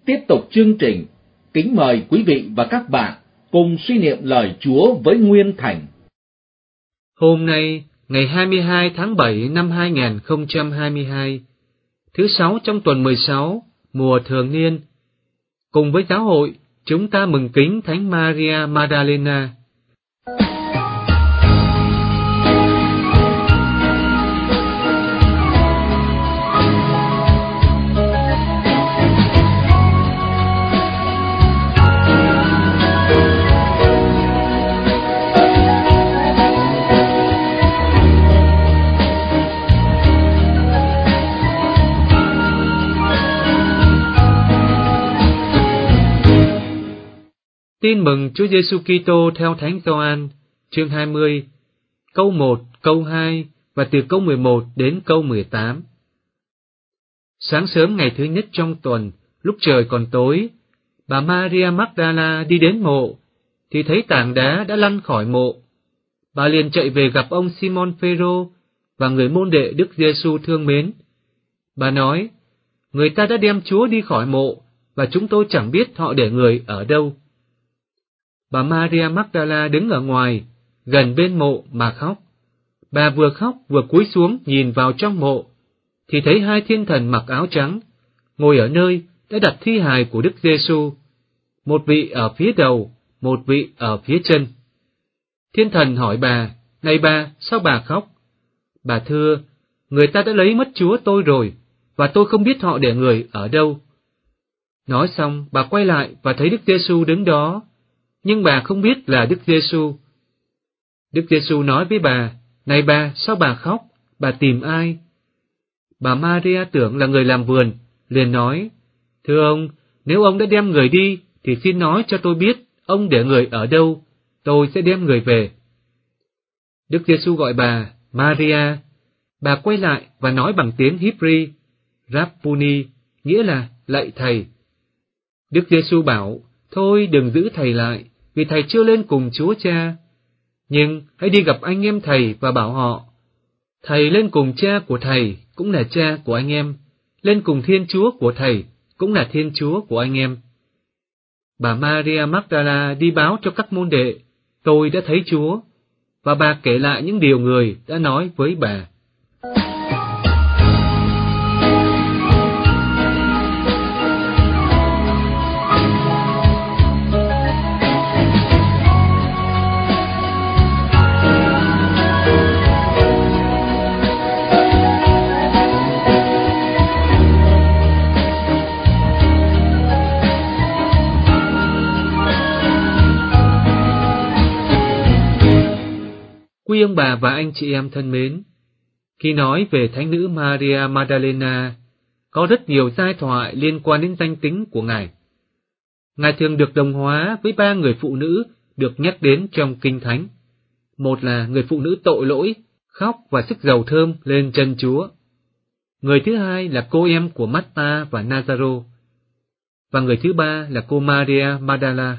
tiếp tục chương trình, kính mời quý vị và các bạn cùng suy niệm lời Chúa với Nguyên Thành. Hôm nay, ngày 22 tháng 7 năm 2022, thứ Sáu trong tuần 16, mùa thường niên, cùng với giáo hội, chúng ta mừng kính Thánh Maria Magdalena. Tin mừng Chúa Giêsu Kitô theo Thánh Gioan, chương 20, câu 1, câu 2 và từ câu 11 đến câu 18. Sáng sớm ngày thứ nhất trong tuần, lúc trời còn tối, bà Maria Magdala đi đến mộ, thì thấy tảng đá đã lăn khỏi mộ. Bà liền chạy về gặp ông Simon Phêrô và người môn đệ Đức Giêsu thương mến. Bà nói, người ta đã đem Chúa đi khỏi mộ, và chúng tôi chẳng biết họ để người ở đâu. Bà Maria Magdala đứng ở ngoài, gần bên mộ mà khóc. Bà vừa khóc vừa cúi xuống nhìn vào trong mộ, thì thấy hai thiên thần mặc áo trắng, ngồi ở nơi đã đặt thi hài của Đức Giêsu, một vị ở phía đầu, một vị ở phía chân. Thiên thần hỏi bà, này bà, sao bà khóc? Bà thưa, người ta đã lấy mất Chúa tôi rồi, và tôi không biết họ để người ở đâu. Nói xong, bà quay lại và thấy Đức Giêsu đứng đó, nhưng bà không biết là Đức Giêsu. Đức Giêsu nói với bà, này bà, sao bà khóc? Bà tìm ai? Bà Maria tưởng là người làm vườn, liền nói, thưa ông, nếu ông đã đem người đi, thì xin nói cho tôi biết ông để người ở đâu, tôi sẽ đem người về. Đức Giêsu gọi bà, Maria. Bà quay lại và nói bằng tiếng Hebrew, Rabboni, nghĩa là lạy thầy. Đức Giêsu bảo, thôi đừng giữ thầy lại, vì thầy chưa lên cùng Chúa Cha. Nhưng hãy đi gặp anh em thầy và bảo họ, thầy lên cùng cha của thầy cũng là cha của anh em, lên cùng Thiên Chúa của thầy cũng là Thiên Chúa của anh em. Bà Maria Magdala đi báo cho các môn đệ, tôi đã thấy Chúa, và bà kể lại những điều người đã nói với bà. Quý ông bà và anh chị em thân mến, khi nói về Thánh nữ Maria Magdalena, có rất nhiều giai thoại liên quan đến danh tính của Ngài. Ngài thường được đồng hóa với ba người phụ nữ được nhắc đến trong Kinh Thánh. Một là người phụ nữ tội lỗi, khóc và sức dầu thơm lên chân Chúa. Người thứ hai là cô em của Marta và Nazaro. Và người thứ ba là cô Maria Magdala.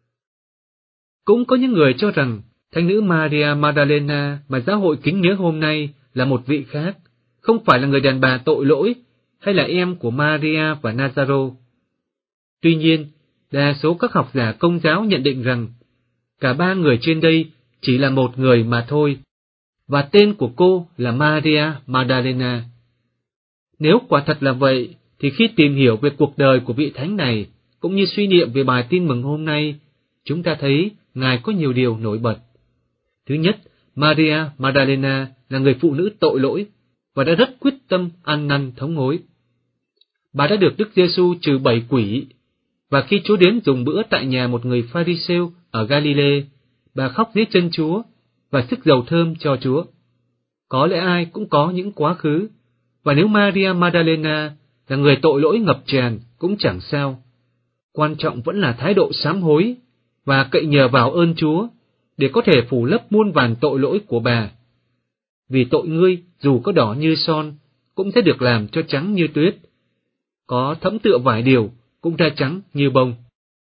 Cũng có những người cho rằng Thánh nữ Maria Magdalena mà giáo hội kính nhớ hôm nay là một vị khác, không phải là người đàn bà tội lỗi hay là em của Maria và Nazaro. Tuy nhiên, đa số các học giả Công giáo nhận định rằng cả ba người trên đây chỉ là một người mà thôi, và tên của cô là Maria Magdalena. Nếu quả thật là vậy, thì khi tìm hiểu về cuộc đời của vị thánh này, cũng như suy niệm về bài tin mừng hôm nay, chúng ta thấy Ngài có nhiều điều nổi bật. Thứ nhất, Maria Magdalena là người phụ nữ tội lỗi và đã rất quyết tâm ăn năn thống hối. Bà đã được Đức Giêsu trừ 7 quỷ, và khi Chúa đến dùng bữa tại nhà một người Pha-ri-sêu ở Galilee, bà khóc dưới chân Chúa và sức dầu thơm cho Chúa. Có lẽ ai cũng có những quá khứ, và nếu Maria Magdalena là người tội lỗi ngập tràn cũng chẳng sao. Quan trọng vẫn là thái độ sám hối và cậy nhờ vào ơn Chúa để có thể phủ lấp muôn vàn tội lỗi của bà. Vì tội ngươi dù có đỏ như son cũng sẽ được làm cho trắng như tuyết, có thấm tựa vải điều cũng ra trắng như bông.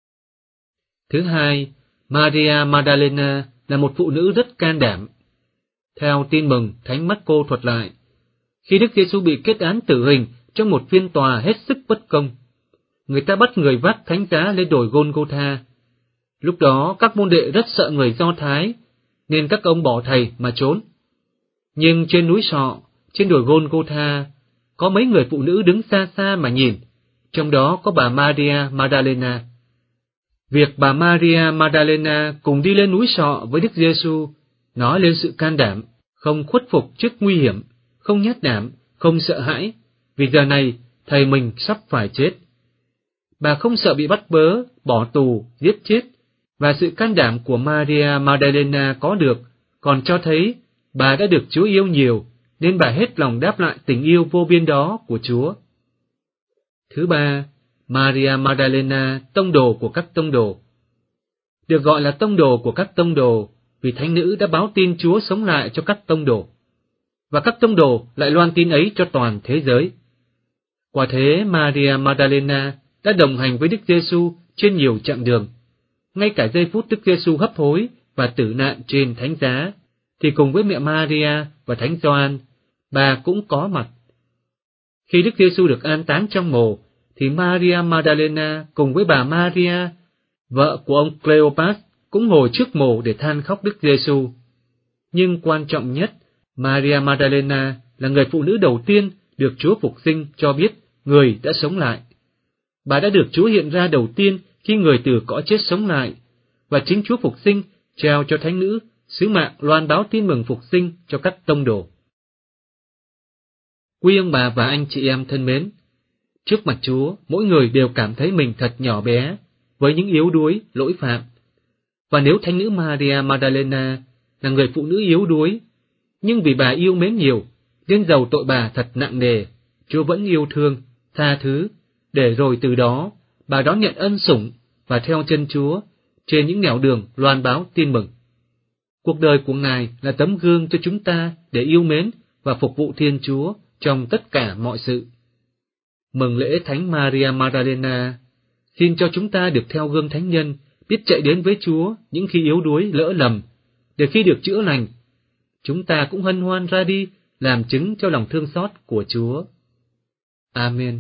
Thứ hai, Maria Magdalena là một phụ nữ rất can đảm. Theo tin mừng Thánh Mác-cô thuật lại, khi Đức Giêsu bị kết án tử hình trong một phiên tòa hết sức bất công, người ta bắt người vác thánh giá lên đồi Golgotha. Lúc đó các môn đệ rất sợ người Do Thái, nên các ông bỏ thầy mà trốn. Nhưng trên núi Sọ, trên đồi Golgotha, có mấy người phụ nữ đứng xa xa mà nhìn, trong đó có bà Maria Magdalena. Việc bà Maria Magdalena cùng đi lên núi Sọ với Đức Giêsu nói lên sự can đảm, không khuất phục trước nguy hiểm, không nhát đảm, không sợ hãi, vì giờ này thầy mình sắp phải chết. Bà không sợ bị bắt bớ, bỏ tù, giết chết, và sự can đảm của Maria Magdalena có được còn cho thấy bà đã được Chúa yêu nhiều, nên bà hết lòng đáp lại tình yêu vô biên đó của Chúa. Thứ ba, Maria Magdalena, tông đồ của các tông đồ. Được gọi là tông đồ của các tông đồ vì thánh nữ đã báo tin Chúa sống lại cho các tông đồ, và các tông đồ lại loan tin ấy cho toàn thế giới. Quả thế, Maria Magdalena đã đồng hành với Đức Giêsu trên nhiều chặng đường. Ngay cả giây phút Đức Giêsu hấp hối và tử nạn trên thánh giá, thì cùng với mẹ Maria và Thánh Gioan, bà cũng có mặt. Khi Đức Giêsu được an táng trong mồ, thì Maria Magdalena cùng với bà Maria, vợ của ông Cleopas, cũng ngồi trước mồ để than khóc Đức Giêsu. Nhưng quan trọng nhất, Maria Magdalena là người phụ nữ đầu tiên được Chúa phục sinh cho biết người đã sống lại. Bà đã được Chúa hiện ra đầu tiên khi người từ cõi chết sống lại, và chính Chúa phục sinh trao cho thánh nữ sứ mạng loan báo tin mừng phục sinh cho các tông đồ. Quý ông bà và anh chị em thân mến, trước mặt Chúa, mỗi người đều cảm thấy mình thật nhỏ bé với những yếu đuối, lỗi phạm. Và nếu thánh nữ Maria Magdalena là người phụ nữ yếu đuối, nhưng vì bà yêu mến nhiều, nên dầu tội bà thật nặng nề, Chúa vẫn yêu thương, tha thứ, để rồi từ đó bà đón nhận ân sủng và theo chân Chúa trên những nẻo đường loan báo tin mừng. Cuộc đời của Ngài là tấm gương cho chúng ta để yêu mến và phục vụ Thiên Chúa trong tất cả mọi sự. Mừng lễ Thánh Maria Magdalena, xin cho chúng ta được theo gương thánh nhân, biết chạy đến với Chúa những khi yếu đuối lỡ lầm, để khi được chữa lành, chúng ta cũng hân hoan ra đi làm chứng cho lòng thương xót của Chúa. Amen.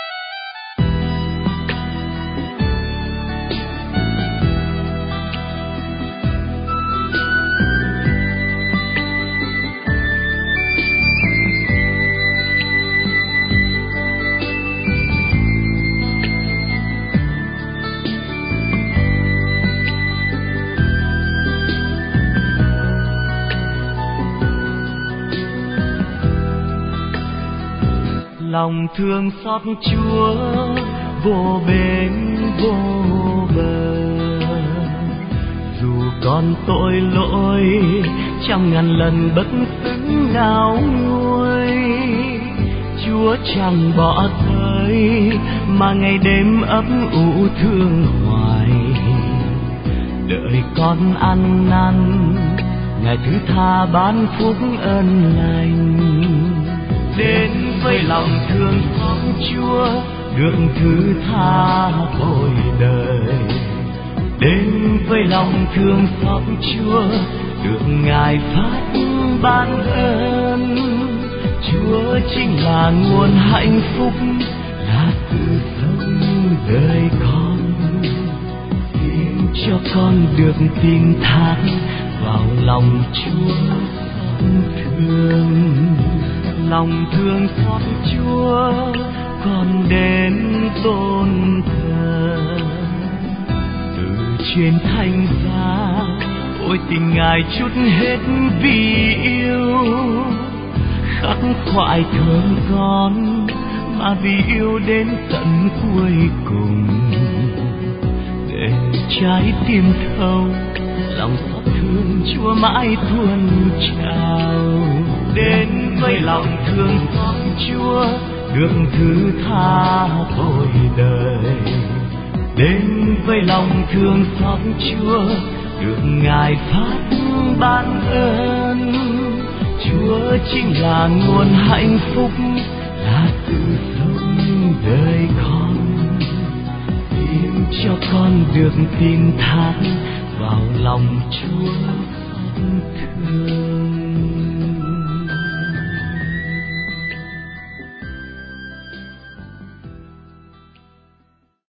Lòng thương xót Chúa vô bến vô bờ, dù còn tội lỗi trăm ngàn lần bất xứng ngáo nguôi, Chúa chẳng bỏ rơi mà ngày đêm ấp ủ thương hoài, đợi con ăn năn Ngài thứ tha ban phúc ơn lành. Đến với lòng thương xót Chúa được thứ tha bồi đời, đến với lòng thương xót Chúa được Ngài phát ban ơn. Chúa chính là nguồn hạnh phúc, là sự sống đời con, khiến cho con được tin thác vào lòng Chúa thương. Lòng thương xót Chúa con đến tôn thờ, từ trên thánh giá ôi tình Ngài chút hết vì yêu, khắc khoải thương con mà vì yêu đến tận cuối cùng, để trái tim thâu lòng xót thương Chúa mãi tuôn trào. Đến với lòng thương xót Chúa được thứ tha bồi đời, đến với lòng thương xót Chúa được Ngài phát ban ơn. Chúa chính là nguồn hạnh phúc, là sự sống đời con, khiến cho con được tin thác vào lòng Chúa thương.